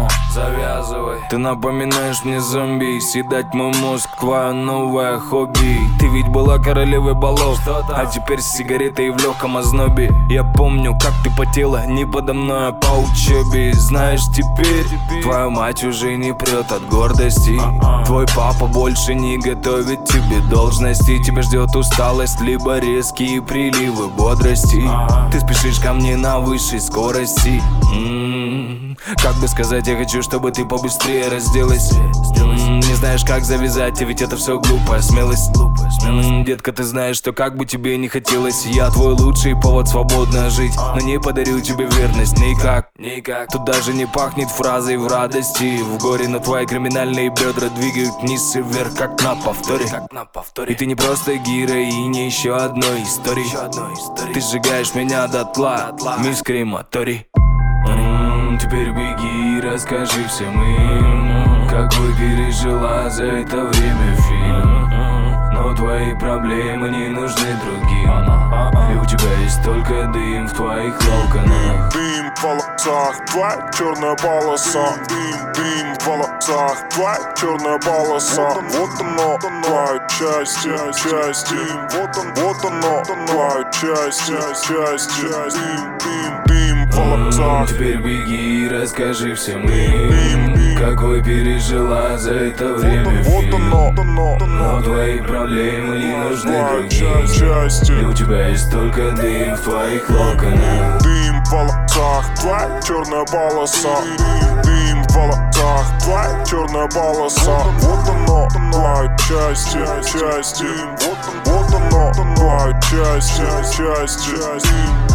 Завязывай. Ты напоминаешь мне зомби, съедать мой мозг, твое новое хобби. Ты ведь была королевой балов, а теперь с сигаретой в легком ознобе. Я помню, как ты потела не подо мной, а по учебе. Знаешь, теперь твоя мать уже не прет от гордости. Твой папа больше не готовит тебе должности. Тебя ждет усталость, либо резкие приливы бодрости. Ты спешишь ко мне на высшей скорости. Как бы сказать, я хочу, чтобы ты побыстрее разделась. Не знаешь, как завязать, ведь это все глупая смелость. Детка, ты знаешь, что как бы тебе не хотелось, я твой лучший повод свободно жить. Но не подарю тебе верность никак. Тут даже не пахнет фразой в радости. В горе на твои криминальные бедра двигают вниз и вверх, как на повторе. И ты не просто героиня еще одной истории. Ты сжигаешь меня дотла, мисс Крематорий. Теперь беги и расскажи всем им, какой пережила за это время фильм. Но твои проблемы не нужны другим, и у тебя есть только дым в твоих локонах. Дым в волосах, твоя черная полоса. Дым в волосах, твоя черная полоса. Вот оно, твоя часть. Вот оно, твоя часть. Дым в волосах. Теперь беги и расскажи всем им, какой пережила за это время фильм. Но твои проблемы не нужны другим, и у тебя есть только дым в твоих локонах. Дым в волосах, твоя черная полоса. Дым в волосах, твоя черная полоса. Вот оно, твоя часть. Вот оно, твоя часть.